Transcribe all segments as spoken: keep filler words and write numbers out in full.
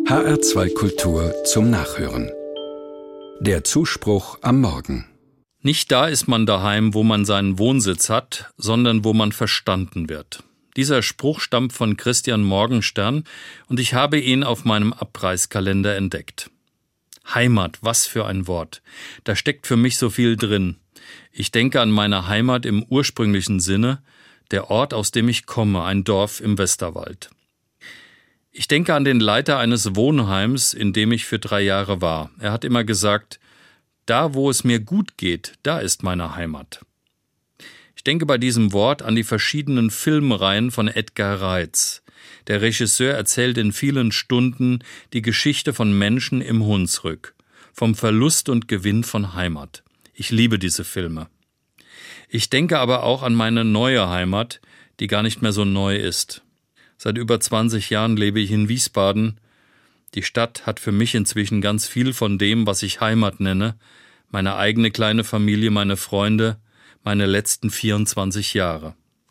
H R zwei Kultur zum Nachhören. Der Zuspruch am Morgen. Nicht da ist man daheim, wo man seinen Wohnsitz hat, sondern wo man verstanden wird. Dieser Spruch stammt von Christian Morgenstern und ich habe ihn auf meinem Abreißkalender entdeckt. Heimat, was für ein Wort. Da steckt für mich so viel drin. Ich denke an meine Heimat im ursprünglichen Sinne, der Ort, aus dem ich komme, ein Dorf im Westerwald. Ich denke an den Leiter eines Wohnheims, in dem ich für drei Jahre war. Er hat immer gesagt, da wo es mir gut geht, da ist meine Heimat. Ich denke bei diesem Wort an die verschiedenen Filmreihen von Edgar Reitz. Der Regisseur erzählt in vielen Stunden die Geschichte von Menschen im Hunsrück, vom Verlust und Gewinn von Heimat. Ich liebe diese Filme. Ich denke aber auch an meine neue Heimat, die gar nicht mehr so neu ist. Seit über zwanzig Jahren lebe ich in Wiesbaden. Die Stadt hat für mich inzwischen ganz viel von dem, was ich Heimat nenne. Meine eigene kleine Familie, meine Freunde, meine letzten vierundzwanzig Jahre.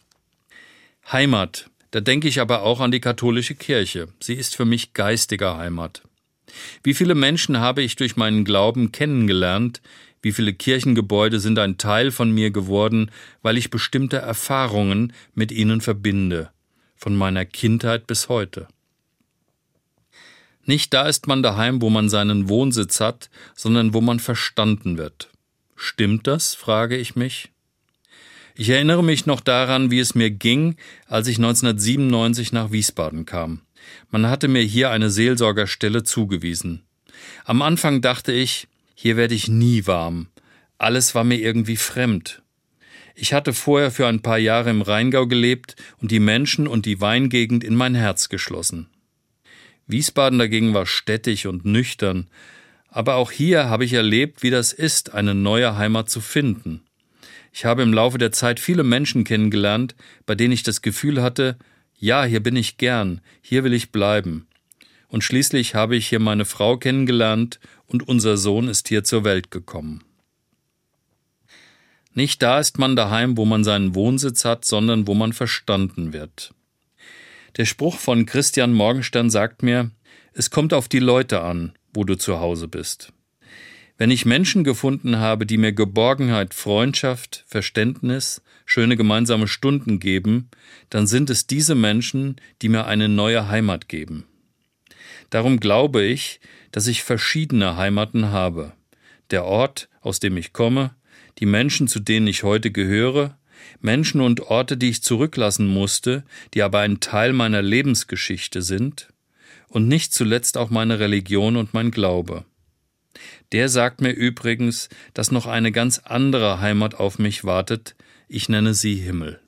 Heimat, da denke ich aber auch an die katholische Kirche. Sie ist für mich geistige Heimat. Wie viele Menschen habe ich durch meinen Glauben kennengelernt? Wie viele Kirchengebäude sind ein Teil von mir geworden, weil ich bestimmte Erfahrungen mit ihnen verbinde? Von meiner Kindheit bis heute. Nicht da ist man daheim, wo man seinen Wohnsitz hat, sondern wo man verstanden wird. Stimmt das, frage ich mich. Ich erinnere mich noch daran, wie es mir ging, als ich neunzehnhundertsiebenundneunzig nach Wiesbaden kam. Man hatte mir hier eine Seelsorgerstelle zugewiesen. Am Anfang dachte ich, hier werde ich nie warm. Alles war mir irgendwie fremd. Ich hatte vorher für ein paar Jahre im Rheingau gelebt und die Menschen und die Weingegend in mein Herz geschlossen. Wiesbaden dagegen war städtisch und nüchtern, aber auch hier habe ich erlebt, wie das ist, eine neue Heimat zu finden. Ich habe im Laufe der Zeit viele Menschen kennengelernt, bei denen ich das Gefühl hatte, ja, hier bin ich gern, hier will ich bleiben. Und schließlich habe ich hier meine Frau kennengelernt und unser Sohn ist hier zur Welt gekommen. Nicht da ist man daheim, wo man seinen Wohnsitz hat, sondern wo man verstanden wird. Der Spruch von Christian Morgenstern sagt mir, es kommt auf die Leute an, wo du zu Hause bist. Wenn ich Menschen gefunden habe, die mir Geborgenheit, Freundschaft, Verständnis, schöne gemeinsame Stunden geben, dann sind es diese Menschen, die mir eine neue Heimat geben. Darum glaube ich, dass ich verschiedene Heimaten habe. Der Ort, aus dem ich komme, die Menschen, zu denen ich heute gehöre, Menschen und Orte, die ich zurücklassen musste, die aber ein Teil meiner Lebensgeschichte sind, und nicht zuletzt auch meine Religion und mein Glaube. Der sagt mir übrigens, dass noch eine ganz andere Heimat auf mich wartet, ich nenne sie Himmel.